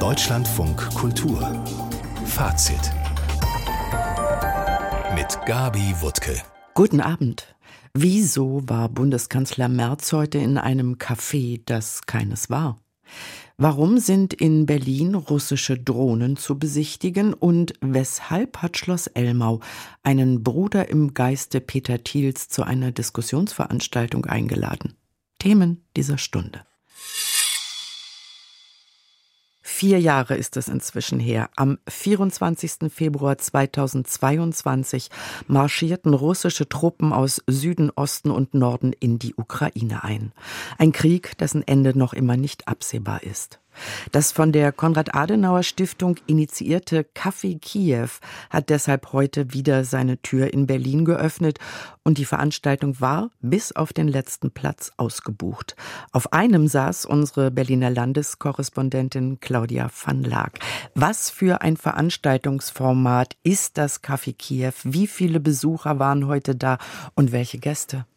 Deutschlandfunk Kultur Fazit mit Gabi Wuttke. Guten Abend. Wieso war Bundeskanzler Merz heute in einem Café, das keines war? Warum sind in Berlin russische Drohnen zu besichtigen und weshalb hat Schloss Elmau einen Bruder im Geiste Peter Thiels zu einer Diskussionsveranstaltung eingeladen? Themen dieser Stunde. 4 Jahre ist es inzwischen her. Am 24. Februar 2022 marschierten russische Truppen aus Süden, Osten und Norden in die Ukraine ein. Ein Krieg, dessen Ende noch immer nicht absehbar ist. Das von der Konrad-Adenauer-Stiftung initiierte Café Kiew hat deshalb heute wieder seine Tür in Berlin geöffnet und die Veranstaltung war bis auf den letzten Platz ausgebucht. Auf einem saß unsere Berliner Landeskorrespondentin Claudia van Laak. Was für ein Veranstaltungsformat ist das Café Kiew? Wie viele Besucher waren heute da und welche Gäste?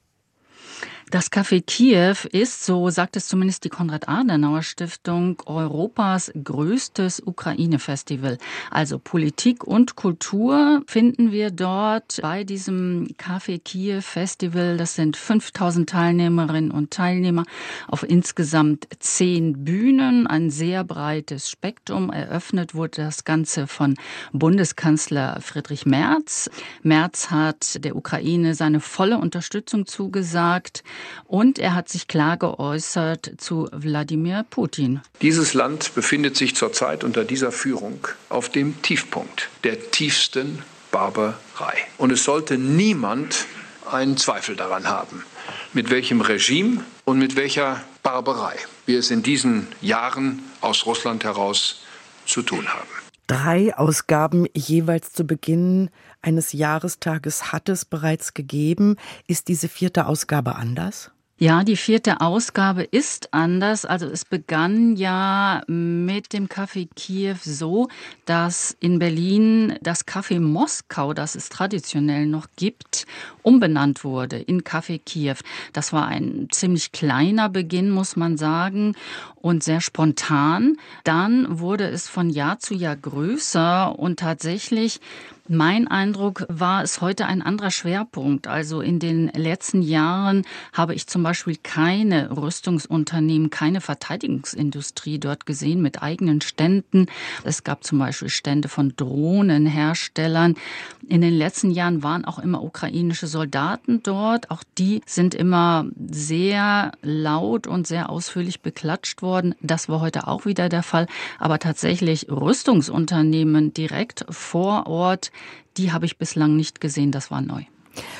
Das Café Kiew ist, so sagt es zumindest die Konrad-Adenauer-Stiftung, Europas größtes Ukraine-Festival. Also Politik und Kultur finden wir dort bei diesem Café Kiew-Festival. Das sind 5000 Teilnehmerinnen und Teilnehmer auf insgesamt 10 Bühnen. Ein sehr breites Spektrum. Eröffnet wurde das Ganze von Bundeskanzler Friedrich Merz. Merz hat der Ukraine seine volle Unterstützung zugesagt. Und er hat sich klar geäußert zu Wladimir Putin. Dieses Land befindet sich zurzeit unter dieser Führung auf dem Tiefpunkt der tiefsten Barbarei. Und es sollte niemand einen Zweifel daran haben, mit welchem Regime und mit welcher Barbarei wir es in diesen Jahren aus Russland heraus zu tun haben. 3 Ausgaben jeweils zu Beginn eines Jahrestages hat es bereits gegeben. Ist diese 4. Ausgabe anders? Ja, die 4. Ausgabe ist anders. Also es begann ja mit dem Café Kiew so, dass in Berlin das Café Moskau, das es traditionell noch gibt, umbenannt wurde in Café Kiew. Das war ein ziemlich kleiner Beginn, muss man sagen, und sehr spontan. Dann wurde es von Jahr zu Jahr größer und tatsächlich mein Eindruck war es heute ein anderer Schwerpunkt. Also in den letzten Jahren habe ich zum Beispiel keine Rüstungsunternehmen, keine Verteidigungsindustrie dort gesehen mit eigenen Ständen. Es gab zum Beispiel Stände von Drohnenherstellern. In den letzten Jahren waren auch immer ukrainische Soldaten dort. Auch die sind immer sehr laut und sehr ausführlich beklatscht worden. Das war heute auch wieder der Fall. Aber tatsächlich Rüstungsunternehmen direkt vor Ort, die habe ich bislang nicht gesehen, das war neu.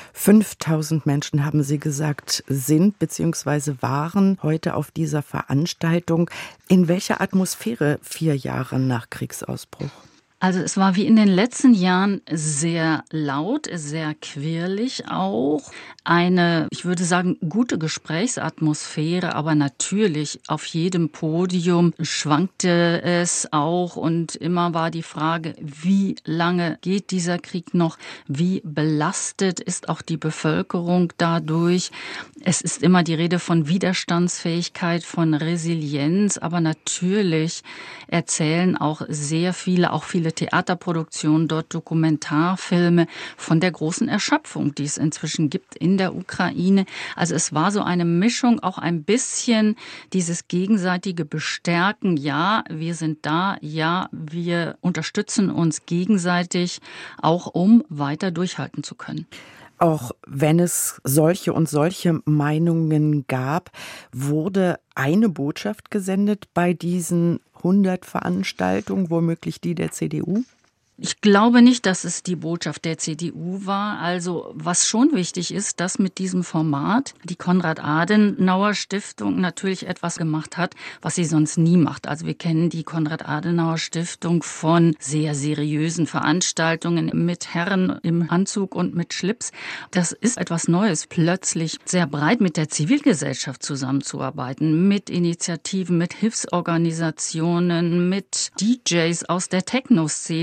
5000 Menschen, haben Sie gesagt, sind bzw. waren heute auf dieser Veranstaltung. In welcher Atmosphäre 4 Jahre nach Kriegsausbruch? Also es war wie in den letzten Jahren sehr laut, sehr quirlig auch. Eine, ich würde sagen, gute Gesprächsatmosphäre, aber natürlich auf jedem Podium schwankte es auch und immer war die Frage, wie lange geht dieser Krieg noch? Wie belastet ist auch die Bevölkerung dadurch? Es ist immer die Rede von Widerstandsfähigkeit, von Resilienz, aber natürlich erzählen auch sehr viele, auch viele Theaterproduktionen, dort Dokumentarfilme von der großen Erschöpfung, die es inzwischen gibt in der Ukraine. Also es war so eine Mischung, auch ein bisschen dieses gegenseitige Bestärken. Ja, wir sind da. Ja, wir unterstützen uns gegenseitig, auch um weiter durchhalten zu können. Auch wenn es solche und solche Meinungen gab, wurde eine Botschaft gesendet bei diesen 100 Veranstaltungen, womöglich die der CDU? Ich glaube nicht, dass es die Botschaft der CDU war. Also was schon wichtig ist, dass mit diesem Format die Konrad-Adenauer-Stiftung natürlich etwas gemacht hat, was sie sonst nie macht. Also wir kennen die Konrad-Adenauer-Stiftung von sehr seriösen Veranstaltungen mit Herren im Anzug und mit Schlips. Das ist etwas Neues, plötzlich sehr breit mit der Zivilgesellschaft zusammenzuarbeiten, mit Initiativen, mit Hilfsorganisationen, mit DJs aus der Techno-Szene. Das kennt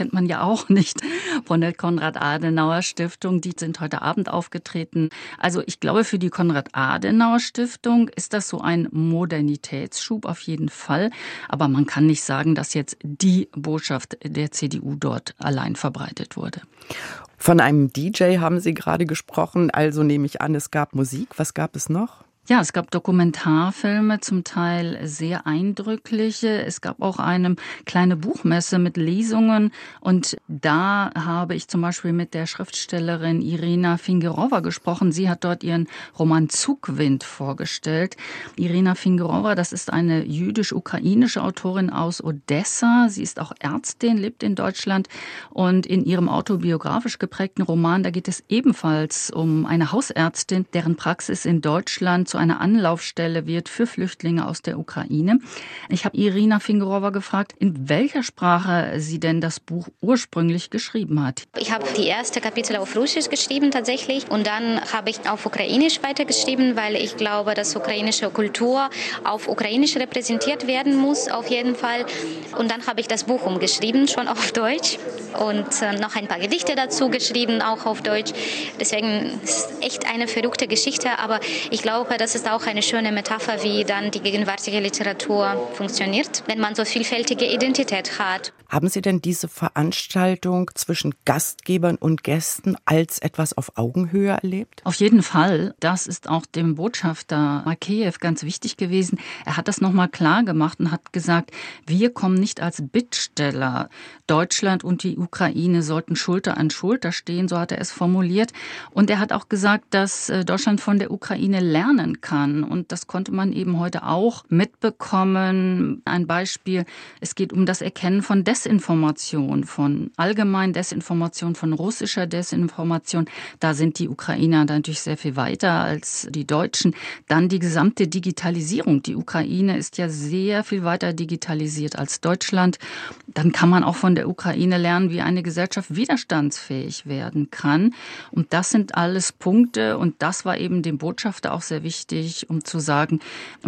kennt man ja auch nicht von der Konrad-Adenauer-Stiftung. Die sind heute Abend aufgetreten. Also ich glaube, für die Konrad-Adenauer-Stiftung ist das so ein Modernitätsschub auf jeden Fall. Aber man kann nicht sagen, dass jetzt die Botschaft der CDU dort allein verbreitet wurde. Von einem DJ haben Sie gerade gesprochen, also nehme ich an, es gab Musik. Was gab es noch? Ja, es gab Dokumentarfilme, zum Teil sehr eindrückliche. Es gab auch eine kleine Buchmesse mit Lesungen. Und da habe ich zum Beispiel mit der Schriftstellerin Irina Fingerova gesprochen. Sie hat dort ihren Roman Zugwind vorgestellt. Irina Fingerova, das ist eine jüdisch-ukrainische Autorin aus Odessa. Sie ist auch Ärztin, lebt in Deutschland. Und in ihrem autobiografisch geprägten Roman, da geht es ebenfalls um eine Hausärztin, deren Praxis in Deutschland zu einer Anlaufstelle wird für Flüchtlinge aus der Ukraine. Ich habe Irina Fingerova gefragt, in welcher Sprache sie denn das Buch ursprünglich geschrieben hat. Ich habe die ersten Kapitel auf Russisch geschrieben tatsächlich und dann habe ich auf Ukrainisch weitergeschrieben, weil ich glaube, dass ukrainische Kultur auf Ukrainisch repräsentiert werden muss, auf jeden Fall. Und dann habe ich das Buch umgeschrieben, schon auf Deutsch und noch ein paar Gedichte dazu geschrieben, auch auf Deutsch. Deswegen ist es echt eine verrückte Geschichte, aber ich glaube, das ist auch eine schöne Metapher, wie dann die gegenwärtige Literatur funktioniert, wenn man so vielfältige Identität hat. Haben Sie denn diese Veranstaltung zwischen Gastgebern und Gästen als etwas auf Augenhöhe erlebt? Auf jeden Fall. Das ist auch dem Botschafter Makeyev ganz wichtig gewesen. Er hat das nochmal klar gemacht und hat gesagt, wir kommen nicht als Bittsteller. Deutschland und die Ukraine sollten Schulter an Schulter stehen, so hat er es formuliert. Und er hat auch gesagt, dass Deutschland von der Ukraine lernen kann. Und das konnte man eben heute auch mitbekommen. Ein Beispiel, es geht um das Erkennen von Desinformation, von allgemeinen Desinformation, von russischer Desinformation. Da sind die Ukrainer natürlich sehr viel weiter als die Deutschen. Dann die gesamte Digitalisierung. Die Ukraine ist ja sehr viel weiter digitalisiert als Deutschland. Dann kann man auch von der Ukraine lernen, wie eine Gesellschaft widerstandsfähig werden kann. Und das sind alles Punkte. Und das war eben dem Botschafter auch sehr wichtig, um zu sagen,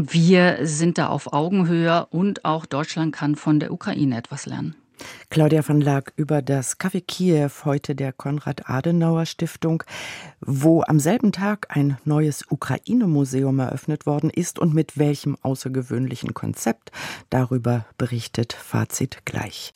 wir sind da auf Augenhöhe und auch Deutschland kann von der Ukraine etwas lernen. Claudia von Laak über das Café Kiew, heute der Konrad-Adenauer-Stiftung, wo am selben Tag ein neues Ukraine-Museum eröffnet worden ist und mit welchem außergewöhnlichen Konzept. Darüber berichtet Fazit gleich.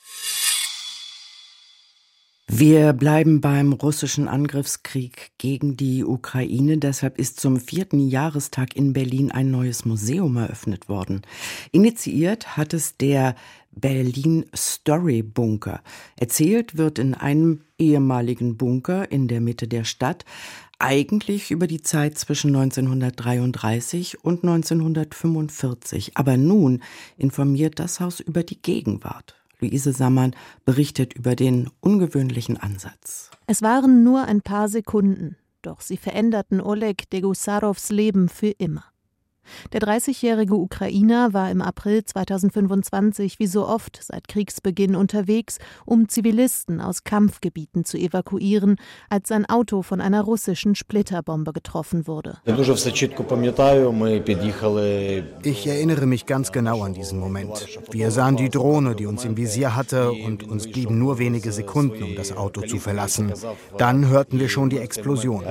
Wir bleiben beim russischen Angriffskrieg gegen die Ukraine. Deshalb ist zum 4. Jahrestag in Berlin ein neues Museum eröffnet worden. Initiiert hat es der Berlin Story Bunker. Erzählt wird in einem ehemaligen Bunker in der Mitte der Stadt, eigentlich über die Zeit zwischen 1933 und 1945. Aber nun informiert das Haus über die Gegenwart. Luise Sammann berichtet über den ungewöhnlichen Ansatz. Es waren nur ein paar Sekunden, doch sie veränderten Oleg Degusarows Leben für immer. Der 30-jährige Ukrainer war im April 2025 wie so oft seit Kriegsbeginn unterwegs, um Zivilisten aus Kampfgebieten zu evakuieren, als sein Auto von einer russischen Splitterbombe getroffen wurde. Ich erinnere mich ganz genau an diesen Moment. Wir sahen die Drohne, die uns im Visier hatte, und uns blieben nur wenige Sekunden, um das Auto zu verlassen. Dann hörten wir schon die Explosion.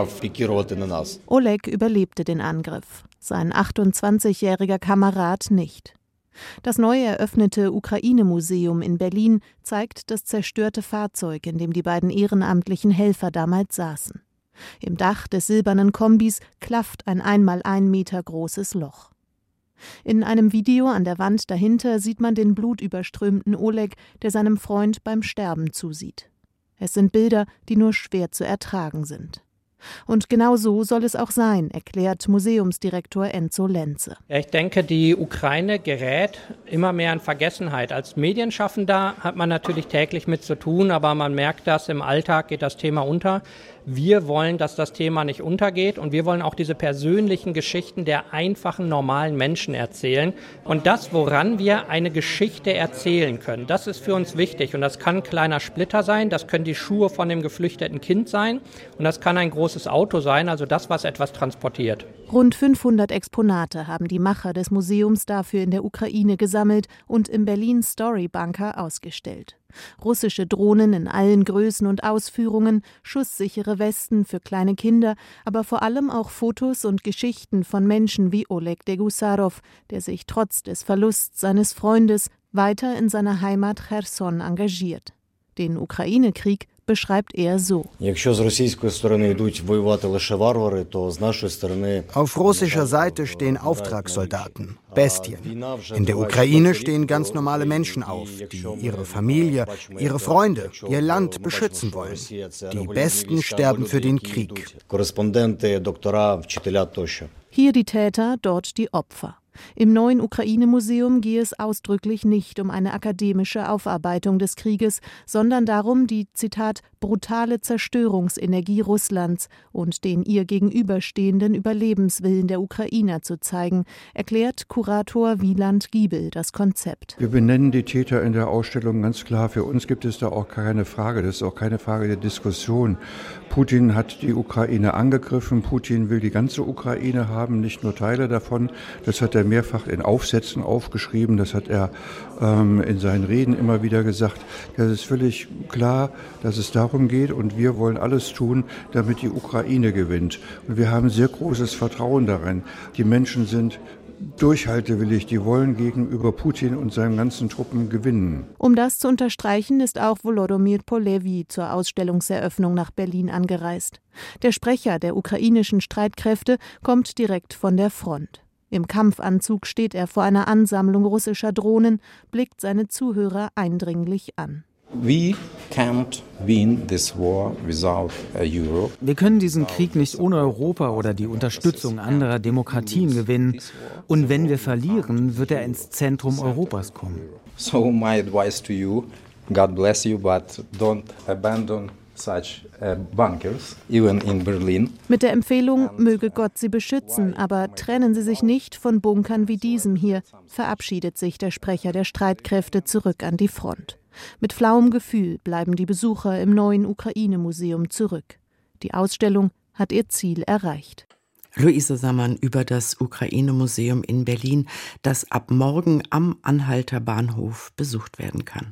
Oleg überlebte den Angriff. Sein 28-jähriger Kamerad nicht. Das neu eröffnete Ukraine-Museum in Berlin zeigt das zerstörte Fahrzeug, in dem die beiden ehrenamtlichen Helfer damals saßen. Im Dach des silbernen Kombis klafft ein 1x1 Meter großes Loch. In einem Video an der Wand dahinter sieht man den blutüberströmten Oleg, der seinem Freund beim Sterben zusieht. Es sind Bilder, die nur schwer zu ertragen sind. Und genau so soll es auch sein, erklärt Museumsdirektor Enzo Lenze. Ja, ich denke, die Ukraine gerät immer mehr in Vergessenheit. Als Medienschaffender hat man natürlich täglich mit zu tun, aber man merkt das, im Alltag geht das Thema unter. Wir wollen, dass das Thema nicht untergeht und wir wollen auch diese persönlichen Geschichten der einfachen, normalen Menschen erzählen. Und das, woran wir eine Geschichte erzählen können, das ist für uns wichtig. Und das kann ein kleiner Splitter sein, das können die Schuhe von dem geflüchteten Kind sein und das kann ein großes Auto sein, also das, was etwas transportiert. Rund 500 Exponate haben die Macher des Museums dafür in der Ukraine gesammelt und im Berlin Story Bunker ausgestellt. Russische Drohnen in allen Größen und Ausführungen, schusssichere Westen für kleine Kinder, aber vor allem auch Fotos und Geschichten von Menschen wie Oleg Degusarov, der sich trotz des Verlusts seines Freundes weiter in seiner Heimat Cherson engagiert. Den Ukraine-Krieg beschreibt er so. Auf russischer Seite stehen Auftragssoldaten, Bestien. In der Ukraine stehen ganz normale Menschen auf, die ihre Familie, ihre Freunde, ihr Land beschützen wollen. Die Besten sterben für den Krieg. Hier die Täter, dort die Opfer. Im neuen Ukraine-Museum gehe es ausdrücklich nicht um eine akademische Aufarbeitung des Krieges, sondern darum, die, Zitat, brutale Zerstörungsenergie Russlands und den ihr gegenüberstehenden Überlebenswillen der Ukrainer zu zeigen, erklärt Kurator Wieland Giebel das Konzept. Wir benennen die Täter in der Ausstellung ganz klar. Für uns gibt es da auch keine Frage. Das ist auch keine Frage der Diskussion. Putin hat die Ukraine angegriffen. Putin will die ganze Ukraine haben, nicht nur Teile davon. Das hat er mehrfach in Aufsätzen aufgeschrieben. Das hat er in seinen Reden immer wieder gesagt. Das ist völlig klar, dass es darum geht und wir wollen alles tun, damit die Ukraine gewinnt. Und wir haben sehr großes Vertrauen darin. Die Menschen sind durchhaltewillig, die wollen gegenüber Putin und seinen ganzen Truppen gewinnen. Um das zu unterstreichen, ist auch Volodymyr Polewi zur Ausstellungseröffnung nach Berlin angereist. Der Sprecher der ukrainischen Streitkräfte kommt direkt von der Front. Im Kampfanzug steht er vor einer Ansammlung russischer Drohnen, blickt seine Zuhörer eindringlich an. Wir können diesen Krieg nicht ohne Europa oder die Unterstützung anderer Demokratien gewinnen. Und wenn wir verlieren, wird er ins Zentrum Europas kommen. So my advice to you, God bless you, but don't abandon such bunkers, even in Berlin. Mit der Empfehlung, möge Gott sie beschützen, aber trennen Sie sich nicht von Bunkern wie diesem hier, verabschiedet sich der Sprecher der Streitkräfte zurück an die Front. Mit flauem Gefühl bleiben die Besucher im neuen Ukraine-Museum zurück. Die Ausstellung hat ihr Ziel erreicht. Luise Sammann über das Ukraine-Museum in Berlin, das ab morgen am Anhalter Bahnhof besucht werden kann.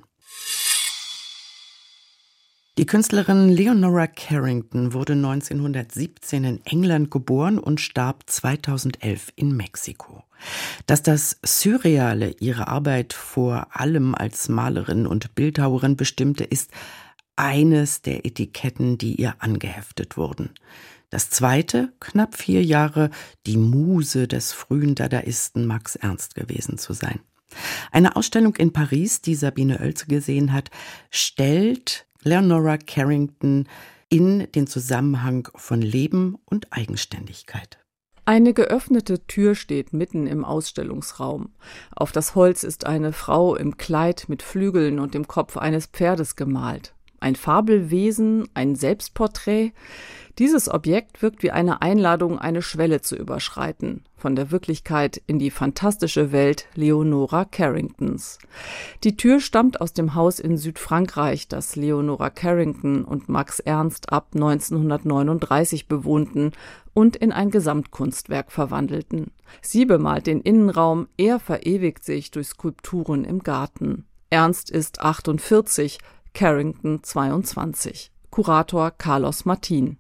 Die Künstlerin Leonora Carrington wurde 1917 in England geboren und starb 2011 in Mexiko. Dass das Surreale ihre Arbeit vor allem als Malerin und Bildhauerin bestimmte, ist eines der Etiketten, die ihr angeheftet wurden. Das zweite, knapp 4 Jahre, die Muse des frühen Dadaisten Max Ernst gewesen zu sein. Eine Ausstellung in Paris, die Sabine Oelze gesehen hat, stellt Leonora Carrington in den Zusammenhang von Leben und Eigenständigkeit. Eine geöffnete Tür steht mitten im Ausstellungsraum. Auf das Holz ist eine Frau im Kleid mit Flügeln und dem Kopf eines Pferdes gemalt. Ein Fabelwesen, ein Selbstporträt. Dieses Objekt wirkt wie eine Einladung, eine Schwelle zu überschreiten, von der Wirklichkeit in die fantastische Welt Leonora Carringtons. Die Tür stammt aus dem Haus in Südfrankreich, das Leonora Carrington und Max Ernst ab 1939 bewohnten und in ein Gesamtkunstwerk verwandelten. Sie bemalt den Innenraum, er verewigt sich durch Skulpturen im Garten. Ernst ist 48, Carrington 22. Kurator Carlos Martin.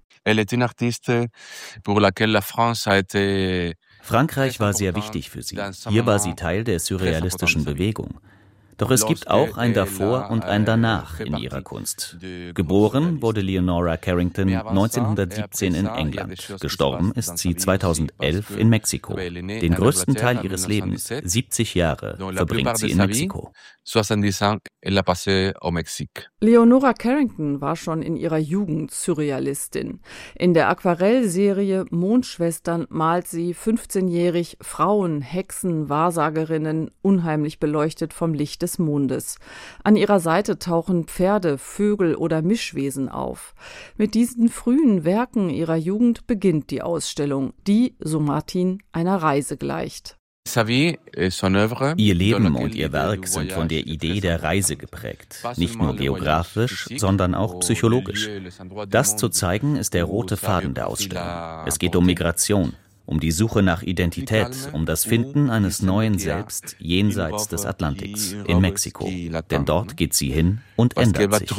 Frankreich war sehr wichtig für sie. Hier war sie Teil der surrealistischen Bewegung. Doch es gibt auch ein Davor und ein Danach in ihrer Kunst. Geboren wurde Leonora Carrington 1917 in England. Gestorben ist sie 2011 in Mexiko. Den größten Teil ihres Lebens, 70 Jahre, verbringt sie in Mexiko. Leonora Carrington war schon in ihrer Jugend Surrealistin. In der Aquarellserie Mondschwestern malt sie 15-jährig Frauen, Hexen, Wahrsagerinnen, unheimlich beleuchtet vom Licht des Mondes. An ihrer Seite tauchen Pferde, Vögel oder Mischwesen auf. Mit diesen frühen Werken ihrer Jugend beginnt die Ausstellung, die, so Martin, einer Reise gleicht. Ihr Leben und ihr Werk sind von der Idee der Reise geprägt, nicht nur geografisch, sondern auch psychologisch. Das zu zeigen ist der rote Faden der Ausstellung. Es geht um Migration. um die Suche nach Identität, um das Finden eines neuen Selbst jenseits des Atlantiks, in Mexiko. Denn dort geht sie hin und ändert sich.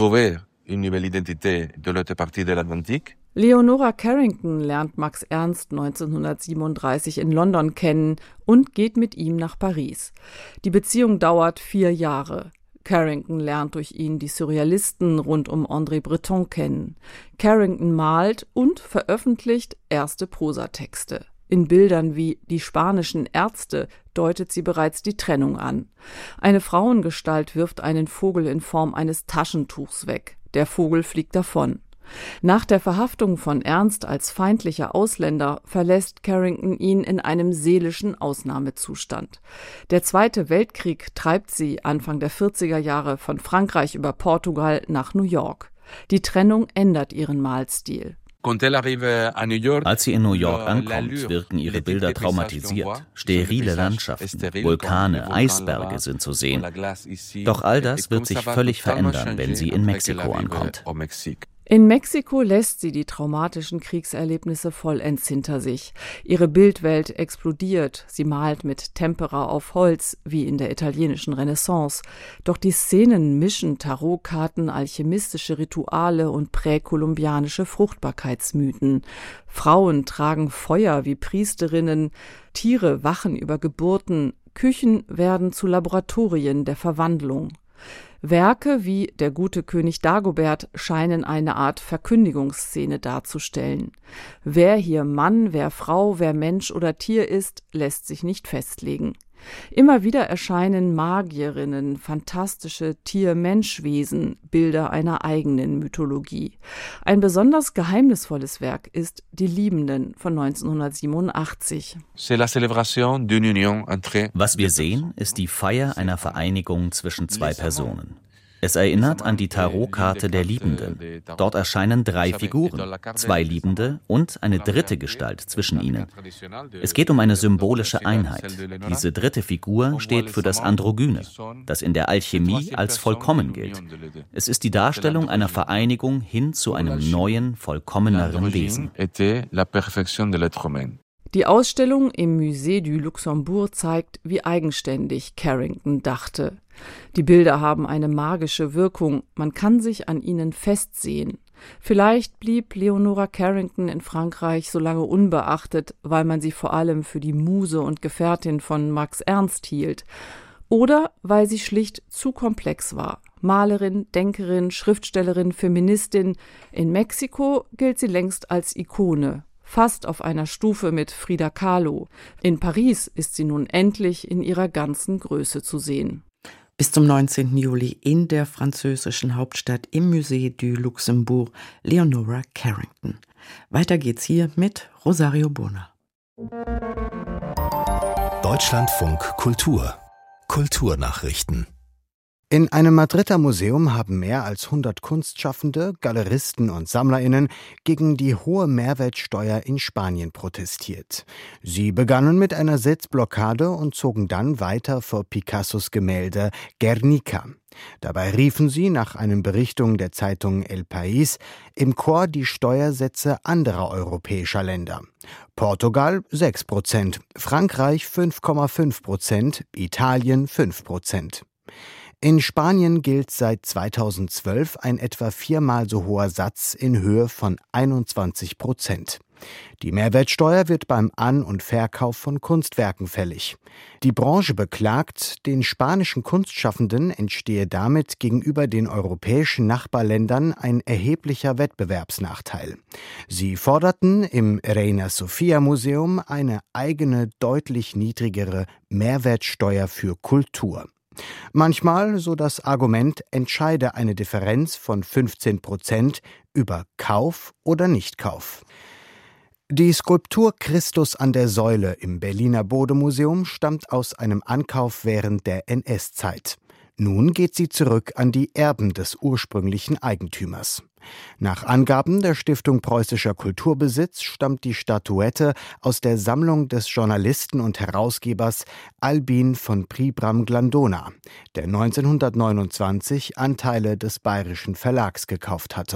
Leonora Carrington lernt Max Ernst 1937 in London kennen und geht mit ihm nach Paris. Die Beziehung dauert 4 Jahre. Carrington lernt durch ihn die Surrealisten rund um André Breton kennen. Carrington malt und veröffentlicht erste Prosatexte. In Bildern wie Die spanischen Ärzte deutet sie bereits die Trennung an. Eine Frauengestalt wirft einen Vogel in Form eines Taschentuchs weg. Der Vogel fliegt davon. Nach der Verhaftung von Ernst als feindlicher Ausländer verlässt Carrington ihn in einem seelischen Ausnahmezustand. Der Zweite Weltkrieg treibt sie Anfang der 40er Jahre von Frankreich über Portugal nach New York. Die Trennung ändert ihren Malstil. Als sie in New York ankommt, wirken ihre Bilder traumatisiert. Sterile Landschaften, Vulkane, Eisberge sind zu sehen. Doch all das wird sich völlig verändern, wenn sie in Mexiko ankommt. In Mexiko lässt sie die traumatischen Kriegserlebnisse vollends hinter sich. Ihre Bildwelt explodiert. Sie malt mit Tempera auf Holz, wie in der italienischen Renaissance. Doch die Szenen mischen Tarotkarten, alchemistische Rituale und präkolumbianische Fruchtbarkeitsmythen. Frauen tragen Feuer wie Priesterinnen, Tiere wachen über Geburten, Küchen werden zu Laboratorien der Verwandlung. Werke wie Der gute König Dagobert scheinen eine Art Verkündigungsszene darzustellen. Wer hier Mann, wer Frau, wer Mensch oder Tier ist, lässt sich nicht festlegen. Immer wieder erscheinen Magierinnen, fantastische Tier-Mensch-Wesen, Bilder einer eigenen Mythologie. Ein besonders geheimnisvolles Werk ist Die Liebenden von 1987. Was wir sehen, ist die Feier einer Vereinigung zwischen 2 Personen. Es erinnert an die Tarotkarte der Liebenden. Dort erscheinen 3 Figuren, 2 Liebende und eine dritte Gestalt zwischen ihnen. Es geht um eine symbolische Einheit. Diese dritte Figur steht für das Androgyne, das in der Alchemie als vollkommen gilt. Es ist die Darstellung einer Vereinigung hin zu einem neuen, vollkommeneren Wesen. Die Ausstellung im Musée du Luxembourg zeigt, wie eigenständig Carrington dachte. Die Bilder haben eine magische Wirkung, man kann sich an ihnen festsehen. Vielleicht blieb Leonora Carrington in Frankreich so lange unbeachtet, weil man sie vor allem für die Muse und Gefährtin von Max Ernst hielt. Oder weil sie schlicht zu komplex war. Malerin, Denkerin, Schriftstellerin, Feministin. In Mexiko gilt sie längst als Ikone. Fast auf einer Stufe mit Frida Kahlo. In Paris ist sie nun endlich in ihrer ganzen Größe zu sehen. Bis zum 19. Juli in der französischen Hauptstadt im Musée du Luxembourg, Leonora Carrington. Weiter geht's hier mit Rosario Bona. Deutschlandfunk Kultur. Kulturnachrichten. In einem Madrider Museum haben mehr als 100 Kunstschaffende, Galeristen und SammlerInnen gegen die hohe Mehrwertsteuer in Spanien protestiert. Sie begannen mit einer Sitzblockade und zogen dann weiter vor Picassos Gemälde Guernica. Dabei riefen sie nach einer Berichtung der Zeitung El País im Chor die Steuersätze anderer europäischer Länder. Portugal 6%, Frankreich 5,5%, Italien 5%. In Spanien gilt seit 2012 ein etwa 4-mal so hoher Satz in Höhe von 21%. Die Mehrwertsteuer wird beim An- und Verkauf von Kunstwerken fällig. Die Branche beklagt, den spanischen Kunstschaffenden entstehe damit gegenüber den europäischen Nachbarländern ein erheblicher Wettbewerbsnachteil. Sie forderten im Reina Sofia Museum eine eigene, deutlich niedrigere Mehrwertsteuer für Kultur. Manchmal, so das Argument, entscheide eine Differenz von 15% über Kauf oder Nichtkauf. Die Skulptur Christus an der Säule im Berliner Bode-Museum stammt aus einem Ankauf während der NS-Zeit. Nun geht sie zurück an die Erben des ursprünglichen Eigentümers. Nach Angaben der Stiftung Preußischer Kulturbesitz stammt die Statuette aus der Sammlung des Journalisten und Herausgebers Albin von Pribram-Glandona, der 1929 Anteile des Bayerischen Verlags gekauft hatte.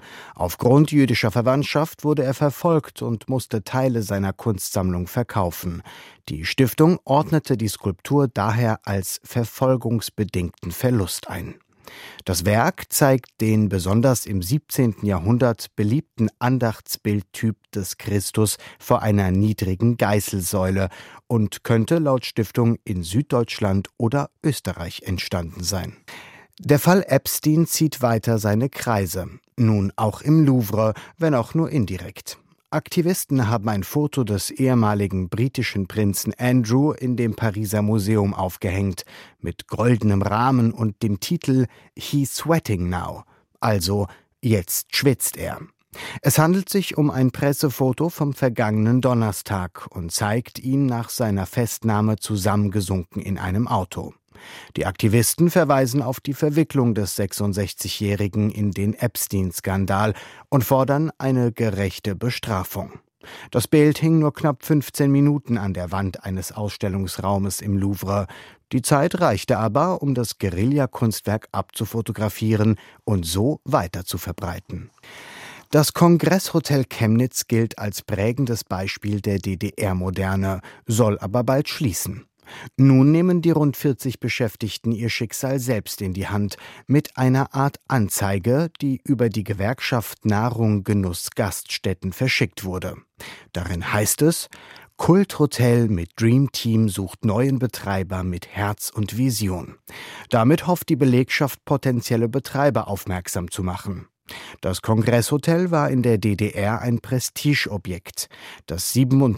Aufgrund jüdischer Verwandtschaft wurde er verfolgt und musste Teile seiner Kunstsammlung verkaufen. Die Stiftung ordnete die Skulptur daher als verfolgungsbedingten Verlust ein. Das Werk zeigt den besonders im 17. Jahrhundert beliebten Andachtsbildtyp des Christus vor einer niedrigen Geißelsäule und könnte laut Stiftung in Süddeutschland oder Österreich entstanden sein. Der Fall Epstein zieht weiter seine Kreise, nun auch im Louvre, wenn auch nur indirekt. Aktivisten haben ein Foto des ehemaligen britischen Prinzen Andrew in dem Pariser Museum aufgehängt, mit goldenem Rahmen und dem Titel »He's sweating now«, also »Jetzt schwitzt er«. Es handelt sich um ein Pressefoto vom vergangenen Donnerstag und zeigt ihn nach seiner Festnahme zusammengesunken in einem Auto. Die Aktivisten verweisen auf die Verwicklung des 66-Jährigen in den Epstein-Skandal und fordern eine gerechte Bestrafung. Das Bild hing nur knapp 15 Minuten an der Wand eines Ausstellungsraumes im Louvre. Die Zeit reichte aber, um das Guerilla-Kunstwerk abzufotografieren und so weiter zu verbreiten. Das Kongresshotel Chemnitz gilt als prägendes Beispiel der DDR-Moderne, soll aber bald schließen. Nun nehmen die rund 40 Beschäftigten ihr Schicksal selbst in die Hand mit einer Art Anzeige, die über die Gewerkschaft Nahrung Genuss Gaststätten verschickt wurde. Darin heißt es: Kulthotel mit Dream Team sucht neuen Betreiber mit Herz und Vision. Damit hofft die Belegschaft, potenzielle Betreiber aufmerksam zu machen. Das Kongresshotel war in der DDR ein Prestigeobjekt. Das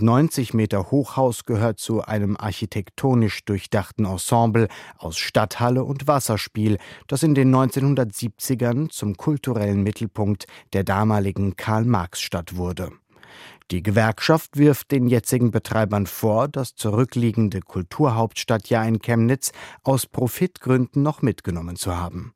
97 Meter Hochhaus gehört zu einem architektonisch durchdachten Ensemble aus Stadthalle und Wasserspiel, das in den 1970ern zum kulturellen Mittelpunkt der damaligen Karl-Marx-Stadt wurde. Die Gewerkschaft wirft den jetzigen Betreibern vor, das zurückliegende Kulturhauptstadtjahr in Chemnitz aus Profitgründen noch mitgenommen zu haben.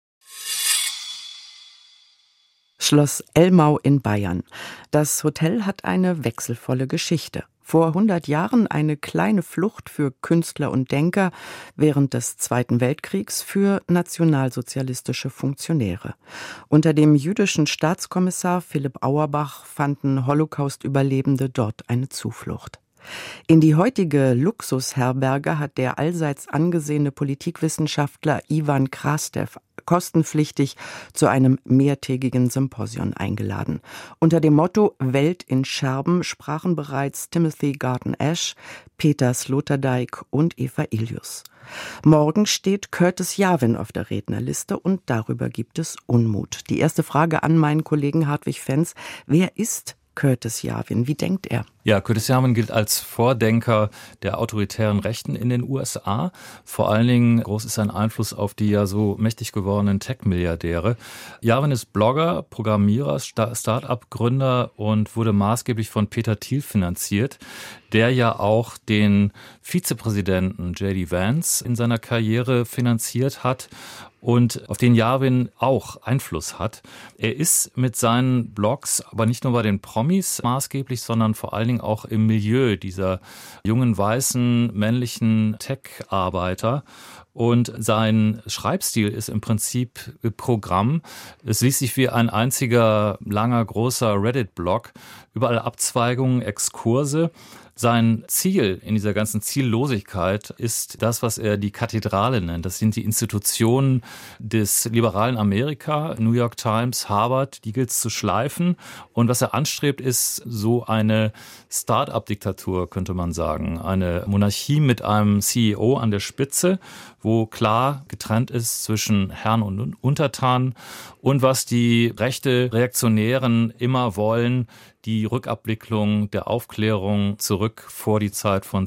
Schloss Elmau in Bayern. Das Hotel hat eine wechselvolle Geschichte. Vor 100 Jahren eine kleine Flucht für Künstler und Denker, während des Zweiten Weltkriegs für nationalsozialistische Funktionäre. Unter dem jüdischen Staatskommissar Philipp Auerbach fanden Holocaust-Überlebende dort eine Zuflucht. In die heutige Luxusherberge hat der allseits angesehene Politikwissenschaftler Ivan Krastev kostenpflichtig zu einem mehrtägigen Symposion eingeladen. Unter dem Motto Welt in Scherben sprachen bereits Timothy Garton Ash, Peter Sloterdijk und Eva Ilius. Morgen steht Curtis Yarvin auf der Rednerliste und darüber gibt es Unmut. Die erste Frage an meinen Kollegen Hartwig Fenz: Wer ist Curtis Yarvin? Wie denkt er? Ja, Curtis Yarvin gilt als Vordenker der autoritären Rechten in den USA. Vor allen Dingen groß ist sein Einfluss auf die ja so mächtig gewordenen Tech-Milliardäre. Yarvin ist Blogger, Programmierer, Start-up-Gründer und wurde maßgeblich von Peter Thiel finanziert, der ja auch den Vizepräsidenten J.D. Vance in seiner Karriere finanziert hat und auf den Yarvin auch Einfluss hat. Er ist mit seinen Blogs aber nicht nur bei den Promis maßgeblich, sondern vor allen Dingen auch im Milieu dieser jungen, weißen, männlichen Tech-Arbeiter. Und sein Schreibstil ist im Prinzip Programm. Es liest sich wie ein einziger, langer, großer Reddit-Blog. Überall Abzweigungen, Exkurse. Sein Ziel in dieser ganzen Ziellosigkeit ist das, was er die Kathedrale nennt. Das sind die Institutionen des liberalen Amerika, New York Times, Harvard, die gilt es zu schleifen. Und was er anstrebt, ist so eine Start-up-Diktatur, könnte man sagen. Eine Monarchie mit einem CEO an der Spitze, wo klar getrennt ist zwischen Herrn und Untertanen. Und was die rechte Reaktionären immer wollen, die Rückabwicklung der Aufklärung zurück vor die Zeit von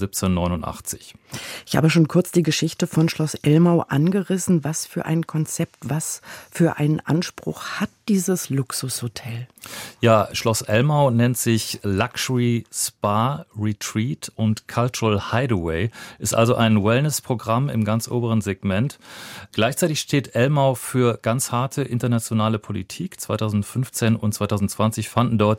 1789. Ich habe schon kurz die Geschichte von Schloss Elmau angerissen. Was für ein Konzept, was für einen Anspruch hat dieses Luxushotel? Ja, Schloss Elmau nennt sich Luxury Spa, Retreat und Cultural Hideaway, ist also ein Wellnessprogramm im ganz oberen Segment. Gleichzeitig steht Elmau für ganz harte internationale Politik. 2015 und 2020 fanden dort die G7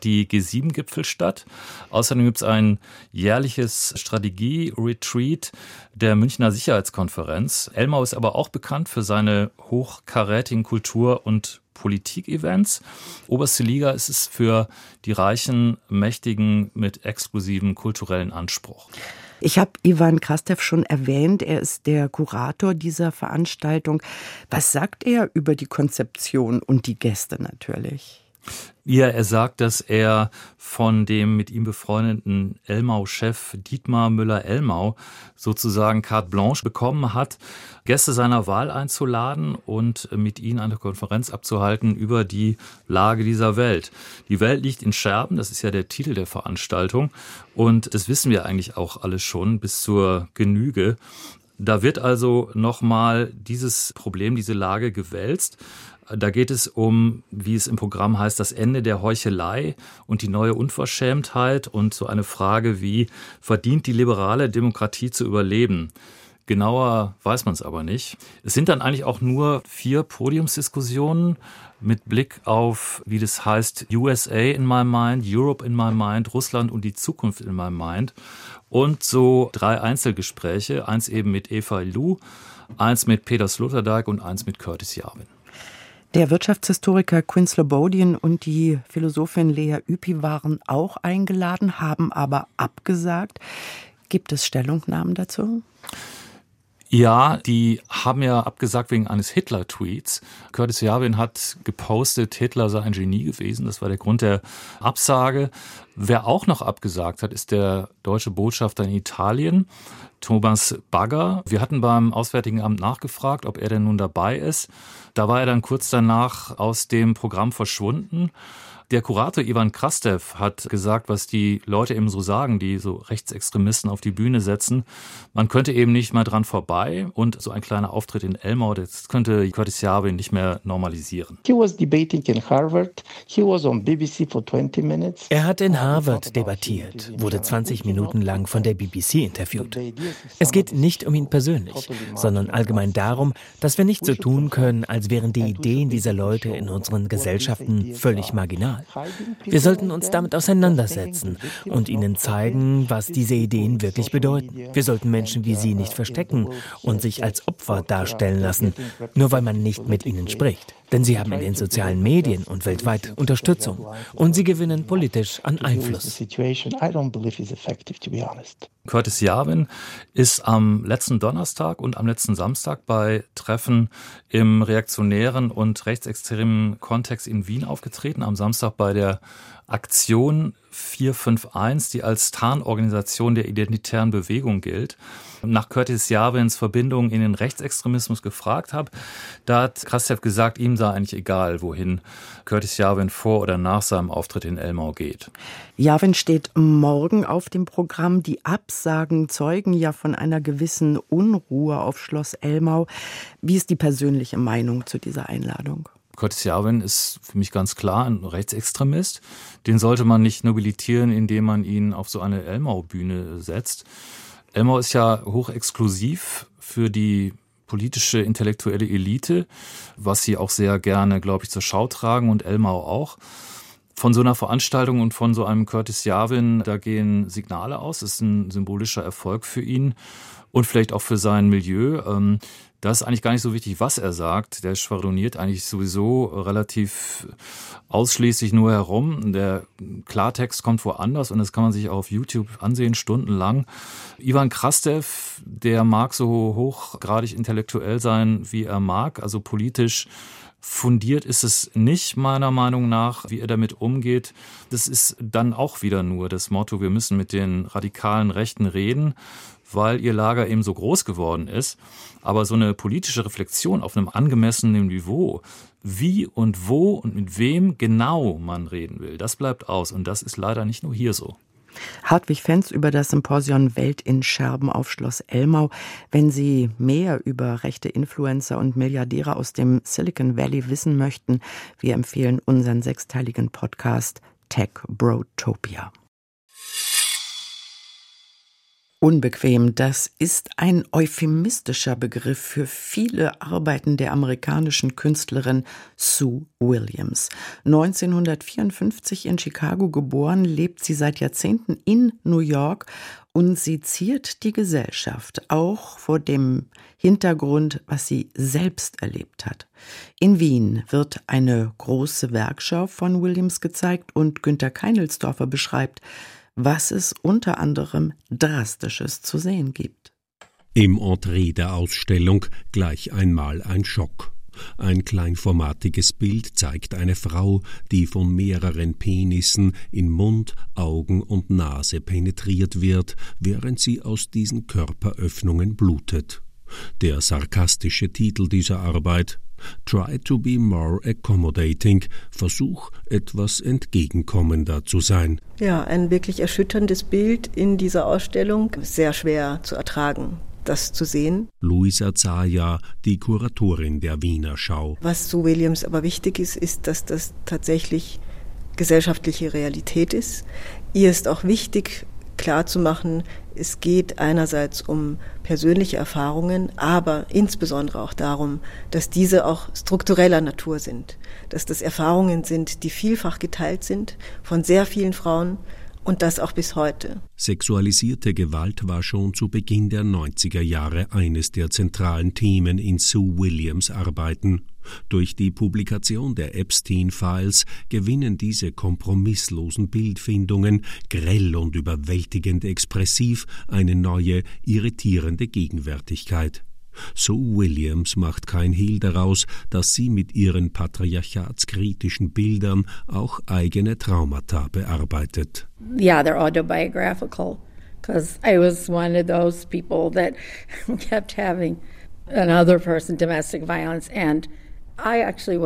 G7-Gipfel statt. Außerdem gibt es ein jährliches Strategie-Retreat der Münchner Sicherheitskonferenz. Elmau ist aber auch bekannt für seine hochkarätigen Kultur- und Politik-Events. Oberste Liga ist es für die reichen Mächtigen mit exklusivem kulturellen Anspruch. Ich habe Iwan Krastev schon erwähnt, er ist der Kurator dieser Veranstaltung. Was sagt er über die Konzeption und die Gäste natürlich? Ja, er sagt, dass er von dem mit ihm befreundeten Elmau-Chef Dietmar Müller-Elmau sozusagen carte blanche bekommen hat, Gäste seiner Wahl einzuladen und mit ihnen eine Konferenz abzuhalten über die Lage dieser Welt. Die Welt liegt in Scherben, das ist ja der Titel der Veranstaltung, und das wissen wir eigentlich auch alle schon bis zur Genüge. Da wird also nochmal dieses Problem, diese Lage gewälzt. Da geht es um, wie es im Programm heißt, das Ende der Heuchelei und die neue Unverschämtheit und so eine Frage wie, verdient die liberale Demokratie zu überleben? Genauer weiß man es aber nicht. Es sind dann eigentlich auch nur 4 Podiumsdiskussionen mit Blick auf, wie das heißt, USA in my mind, Europe in my mind, Russland und die Zukunft in my mind. Und so 3 Einzelgespräche, eins eben mit Eva Illouz, eins mit Peter Sloterdijk und eins mit Curtis Yarvin. Der Wirtschaftshistoriker Quinn Slobodian und die Philosophin Lea Ypi waren auch eingeladen, haben aber abgesagt. Gibt es Stellungnahmen dazu? Ja, die haben ja abgesagt wegen eines Hitler-Tweets. Curtis Yarvin hat gepostet, Hitler sei ein Genie gewesen. Das war der Grund der Absage. Wer auch noch abgesagt hat, ist der deutsche Botschafter in Italien, Thomas Bagger. Wir hatten beim Auswärtigen Amt nachgefragt, ob er denn nun dabei ist. Da war er dann kurz danach aus dem Programm verschwunden. Der Kurator Iwan Krastev hat gesagt, was die Leute eben so sagen, die so Rechtsextremisten auf die Bühne setzen. Man könnte eben nicht mal dran vorbei und so ein kleiner Auftritt in Elmau, das könnte Curtis Yarvin nicht mehr normalisieren. Er hat in Harvard debattiert, wurde 20 Minuten lang von der BBC interviewt. Es geht nicht um ihn persönlich, sondern allgemein darum, dass wir nicht so tun können, als wären die Ideen dieser Leute in unseren Gesellschaften völlig marginal. Wir sollten uns damit auseinandersetzen und ihnen zeigen, was diese Ideen wirklich bedeuten. Wir sollten Menschen wie sie nicht verstecken und sich als Opfer darstellen lassen, nur weil man nicht mit ihnen spricht. Denn sie haben in den sozialen Medien und weltweit Unterstützung und sie gewinnen politisch an Einfluss. Curtis Yarvin ist am letzten Donnerstag und am letzten Samstag bei Treffen im reaktionären und rechtsextremen Kontext in Wien aufgetreten. Am Samstag bei der Aktion 451, die als Tarnorganisation der identitären Bewegung gilt. Nach Curtis Yarvins Verbindung in den Rechtsextremismus gefragt habe, da hat Krastev gesagt, ihm sei eigentlich egal, wohin Curtis Yarvin vor oder nach seinem Auftritt in Elmau geht. Yarvin steht morgen auf dem Programm. Die Absagen zeugen ja von einer gewissen Unruhe auf Schloss Elmau. Wie ist die persönliche Meinung zu dieser Einladung? Curtis Yarvin ist für mich ganz klar ein Rechtsextremist. Den sollte man nicht nobilitieren, indem man ihn auf so eine Elmau-Bühne setzt. Elmau ist ja hochexklusiv für die politische, intellektuelle Elite, was sie auch sehr gerne, glaube ich, zur Schau tragen und Elmau auch. Von so einer Veranstaltung und von so einem Curtis Yarvin, da gehen Signale aus. Das ist ein symbolischer Erfolg für ihn und vielleicht auch für sein Milieu. Da ist eigentlich gar nicht so wichtig, was er sagt. Der schwadroniert eigentlich sowieso relativ ausschließlich nur herum. Der Klartext kommt woanders und das kann man sich auch auf YouTube ansehen, stundenlang. Iwan Krastev, der mag so hochgradig intellektuell sein, wie er mag, also politisch fundiert ist es nicht, meiner Meinung nach, wie er damit umgeht. Das ist dann auch wieder nur das Motto, wir müssen mit den radikalen Rechten reden, weil ihr Lager eben so groß geworden ist. Aber so eine politische Reflexion auf einem angemessenen Niveau, wie und wo und mit wem genau man reden will, das bleibt aus. Und das ist leider nicht nur hier so. Hartwig Fenz über das Symposium Welt in Scherben auf Schloss Elmau. Wenn Sie mehr über rechte Influencer und Milliardäre aus dem Silicon Valley wissen möchten, wir empfehlen unseren 6-teiligen Podcast Tech Brotopia. Unbequem, das ist ein euphemistischer Begriff für viele Arbeiten der amerikanischen Künstlerin Sue Williams. 1954 in Chicago geboren, lebt sie seit Jahrzehnten in New York und sie ziert die Gesellschaft, auch vor dem Hintergrund, was sie selbst erlebt hat. In Wien wird eine große Werkschau von Williams gezeigt und Günter Keinelsdorfer beschreibt, was es unter anderem Drastisches zu sehen gibt. Im Entree der Ausstellung gleich einmal ein Schock. Ein kleinformatiges Bild zeigt eine Frau, die von mehreren Penissen in Mund, Augen und Nase penetriert wird, während sie aus diesen Körperöffnungen blutet. Der sarkastische Titel dieser Arbeit: Try to be more accommodating, Versuch, etwas entgegenkommender zu sein. Ja, ein wirklich erschütterndes Bild in dieser Ausstellung. Sehr schwer zu ertragen, das zu sehen. Luisa Zaya, die Kuratorin der Wiener Schau. Was zu Williams aber wichtig ist, ist, dass das tatsächlich gesellschaftliche Realität ist. Ihr ist auch wichtig, klarzumachen, es geht einerseits um persönliche Erfahrungen, aber insbesondere auch darum, dass diese auch struktureller Natur sind, dass das Erfahrungen sind, die vielfach geteilt sind von sehr vielen Frauen und das auch bis heute. Sexualisierte Gewalt war schon zu Beginn der 90er Jahre eines der zentralen Themen in Sue Williams' Arbeiten. Durch die Publikation der Epstein-Files gewinnen diese kompromisslosen Bildfindungen, grell und überwältigend expressiv, eine neue, irritierende Gegenwärtigkeit. Sue Williams macht kein Hehl daraus, dass sie mit ihren patriarchatskritischen Bildern auch eigene Traumata bearbeitet. Yeah, they're autobiographical, because I was one of those people that kept having another person domestic violence, and I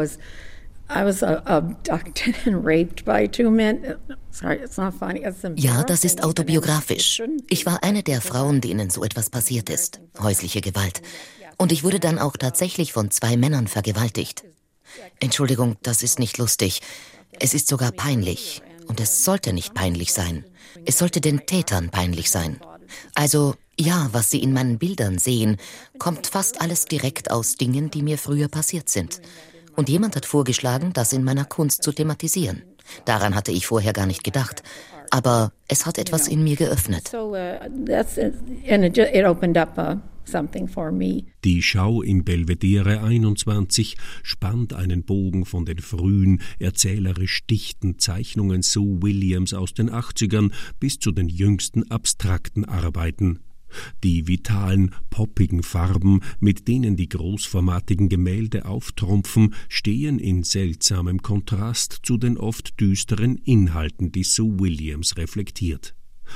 was abducted and raped by two men. Sorry, it's not funny. Ja, das ist autobiografisch. Ich war eine der Frauen, denen so etwas passiert ist. Häusliche Gewalt. Und ich wurde dann auch tatsächlich von 2 Männern vergewaltigt. Entschuldigung, das ist nicht lustig. Es ist sogar peinlich. Und es sollte nicht peinlich sein. Es sollte den Tätern peinlich sein. Also, ja, was Sie in meinen Bildern sehen, kommt fast alles direkt aus Dingen, die mir früher passiert sind. Und jemand hat vorgeschlagen, das in meiner Kunst zu thematisieren. Daran hatte ich vorher gar nicht gedacht. Aber es hat etwas in mir geöffnet. Die Schau im Belvedere 21 spannt einen Bogen von den frühen, erzählerisch dichten Zeichnungen Sue Williams aus den 80ern bis zu den jüngsten abstrakten Arbeiten. Die vitalen, poppigen Farben, mit denen die großformatigen Gemälde auftrumpfen, stehen in seltsamem Kontrast zu den oft düsteren Inhalten, die Sue Williams reflektiert.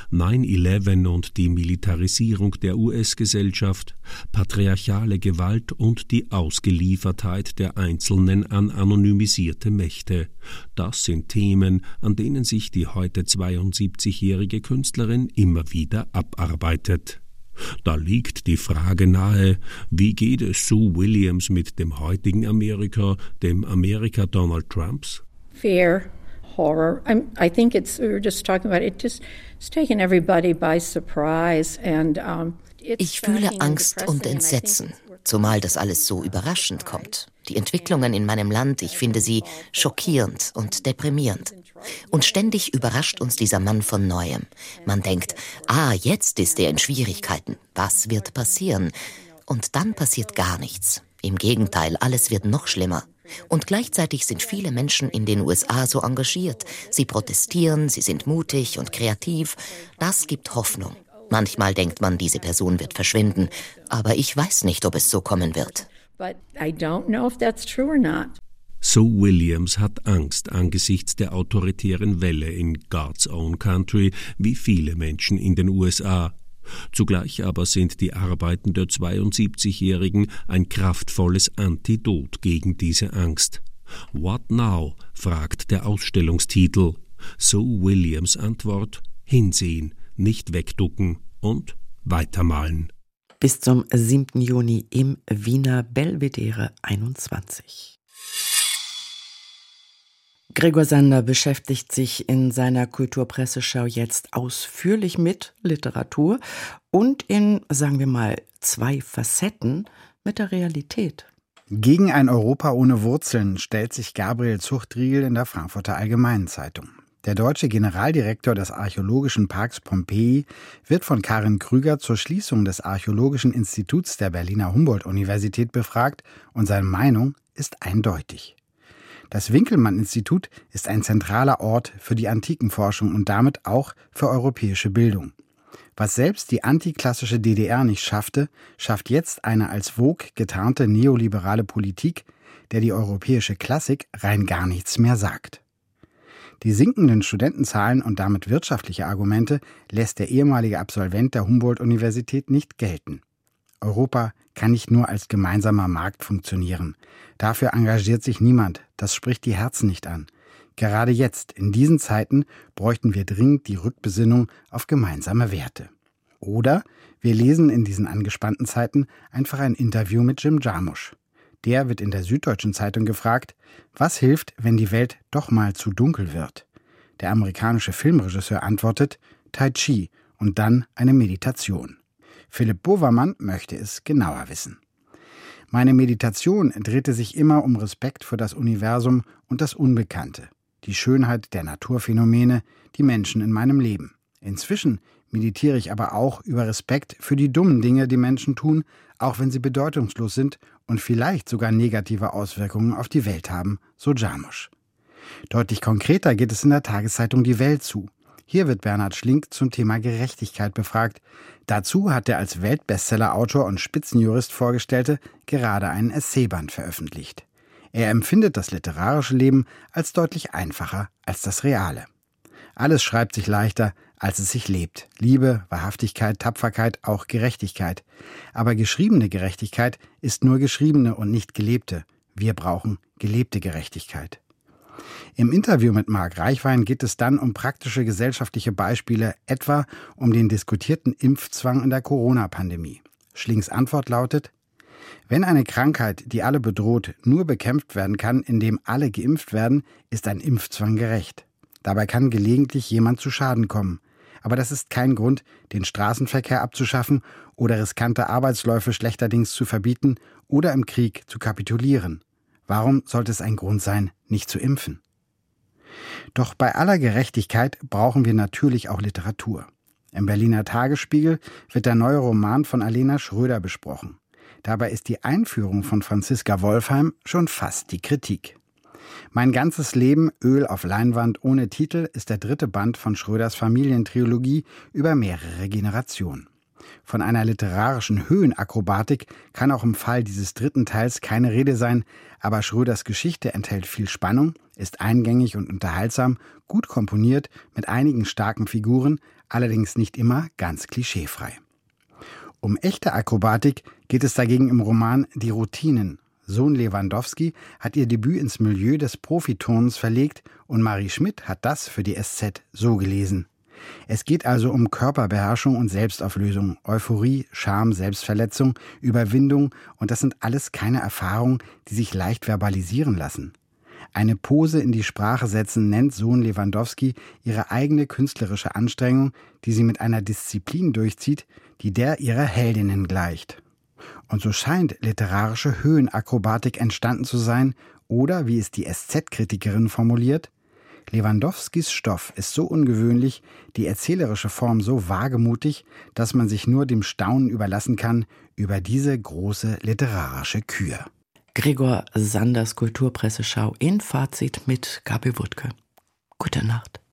9/11 und die Militarisierung der US-Gesellschaft, patriarchale Gewalt und die Ausgeliefertheit der Einzelnen an anonymisierte Mächte. Das sind Themen, an denen sich die heute 72-jährige Künstlerin immer wieder abarbeitet. Da liegt die Frage nahe, wie geht es Sue Williams mit dem heutigen Amerika, dem Amerika Donald Trumps? Fear, horror. I think we were just talking about it. It's taken everybody by surprise, and ich fühle Angst und Entsetzen, zumal das alles so überraschend kommt. Die Entwicklungen in meinem Land, ich finde sie schockierend und deprimierend. Und ständig überrascht uns dieser Mann von Neuem. Man denkt, jetzt ist er in Schwierigkeiten. Was wird passieren? Und dann passiert gar nichts. Im Gegenteil, alles wird noch schlimmer. Und gleichzeitig sind viele Menschen in den USA so engagiert. Sie protestieren, sie sind mutig und kreativ. Das gibt Hoffnung. Manchmal denkt man, diese Person wird verschwinden. Aber ich weiß nicht, ob es so kommen wird. But I don't know if that's true or not. Sue Williams hat Angst angesichts der autoritären Welle in God's Own Country, wie viele Menschen in den USA. Zugleich aber sind die Arbeiten der 72-Jährigen ein kraftvolles Antidot gegen diese Angst. What now? Fragt der Ausstellungstitel. Sue Williams' Antwort: hinsehen, nicht wegducken und weitermalen. Bis zum 7. Juni im Wiener Belvedere 21. Gregor Sander beschäftigt sich in seiner Kulturpresseschau jetzt ausführlich mit Literatur und in, sagen wir mal, 2 Facetten mit der Realität. Gegen ein Europa ohne Wurzeln stellt sich Gabriel Zuchtriegel in der Frankfurter Allgemeinen Zeitung. Der deutsche Generaldirektor des Archäologischen Parks Pompeji wird von Karin Krüger zur Schließung des Archäologischen Instituts der Berliner Humboldt-Universität befragt und seine Meinung ist eindeutig. Das Winkelmann-Institut ist ein zentraler Ort für die Antikenforschung und damit auch für europäische Bildung. Was selbst die antiklassische DDR nicht schaffte, schafft jetzt eine als Vogue getarnte neoliberale Politik, der die europäische Klassik rein gar nichts mehr sagt. Die sinkenden Studentenzahlen und damit wirtschaftliche Argumente lässt der ehemalige Absolvent der Humboldt-Universität nicht gelten. Europa kann nicht nur als gemeinsamer Markt funktionieren. Dafür engagiert sich niemand, das spricht die Herzen nicht an. Gerade jetzt, in diesen Zeiten, bräuchten wir dringend die Rückbesinnung auf gemeinsame Werte. Oder wir lesen in diesen angespannten Zeiten einfach ein Interview mit Jim Jarmusch. Der wird in der Süddeutschen Zeitung gefragt, was hilft, wenn die Welt doch mal zu dunkel wird? Der amerikanische Filmregisseur antwortet, Tai Chi und dann eine Meditation. Philipp Bovermann möchte es genauer wissen. Meine Meditation drehte sich immer um Respekt für das Universum und das Unbekannte, die Schönheit der Naturphänomene, die Menschen in meinem Leben. Inzwischen meditiere ich aber auch über Respekt für die dummen Dinge, die Menschen tun, auch wenn sie bedeutungslos sind und vielleicht sogar negative Auswirkungen auf die Welt haben, so Jarmusch. Deutlich konkreter geht es in der Tageszeitung Die Welt zu. Hier wird Bernhard Schlink zum Thema Gerechtigkeit befragt. Dazu hat der als Weltbestseller-Autor und Spitzenjurist Vorgestellte gerade einen Essayband veröffentlicht. Er empfindet das literarische Leben als deutlich einfacher als das reale. Alles schreibt sich leichter, als es sich lebt. Liebe, Wahrhaftigkeit, Tapferkeit, auch Gerechtigkeit. Aber geschriebene Gerechtigkeit ist nur geschriebene und nicht gelebte. Wir brauchen gelebte Gerechtigkeit. Im Interview mit Marc Reichwein geht es dann um praktische gesellschaftliche Beispiele, etwa um den diskutierten Impfzwang in der Corona-Pandemie. Schlinks Antwort lautet: Wenn eine Krankheit, die alle bedroht, nur bekämpft werden kann, indem alle geimpft werden, ist ein Impfzwang gerecht. Dabei kann gelegentlich jemand zu Schaden kommen. Aber das ist kein Grund, den Straßenverkehr abzuschaffen oder riskante Arbeitsläufe schlechterdings zu verbieten oder im Krieg zu kapitulieren. Warum sollte es ein Grund sein, nicht zu impfen? Doch bei aller Gerechtigkeit brauchen wir natürlich auch Literatur. Im Berliner Tagesspiegel wird der neue Roman von Alena Schröder besprochen. Dabei ist die Einführung von Franziska Wolfheim schon fast die Kritik. Mein ganzes Leben, Öl auf Leinwand ohne Titel, ist der 3. Band von Schröders Familientrilogie über mehrere Generationen. Von einer literarischen Höhenakrobatik kann auch im Fall dieses 3. Teils keine Rede sein, aber Schröders Geschichte enthält viel Spannung, ist eingängig und unterhaltsam, gut komponiert, mit einigen starken Figuren, allerdings nicht immer ganz klischeefrei. Um echte Akrobatik geht es dagegen im Roman Die Routinen. Sohn Lewandowski hat ihr Debüt ins Milieu des Profiturnens verlegt und Marie Schmidt hat das für die SZ so gelesen. Es geht also um Körperbeherrschung und Selbstauflösung, Euphorie, Scham, Selbstverletzung, Überwindung und das sind alles keine Erfahrungen, die sich leicht verbalisieren lassen. Eine Pose in die Sprache setzen nennt Sohn Lewandowski ihre eigene künstlerische Anstrengung, die sie mit einer Disziplin durchzieht, die der ihrer Heldinnen gleicht. Und so scheint literarische Höhenakrobatik entstanden zu sein oder, wie es die SZ-Kritikerin formuliert, Lewandowskis Stoff ist so ungewöhnlich, die erzählerische Form so wagemutig, dass man sich nur dem Staunen überlassen kann über diese große literarische Kür. Gregor Sanders Kulturpresseschau in Fazit mit Gabi Wuttke. Gute Nacht.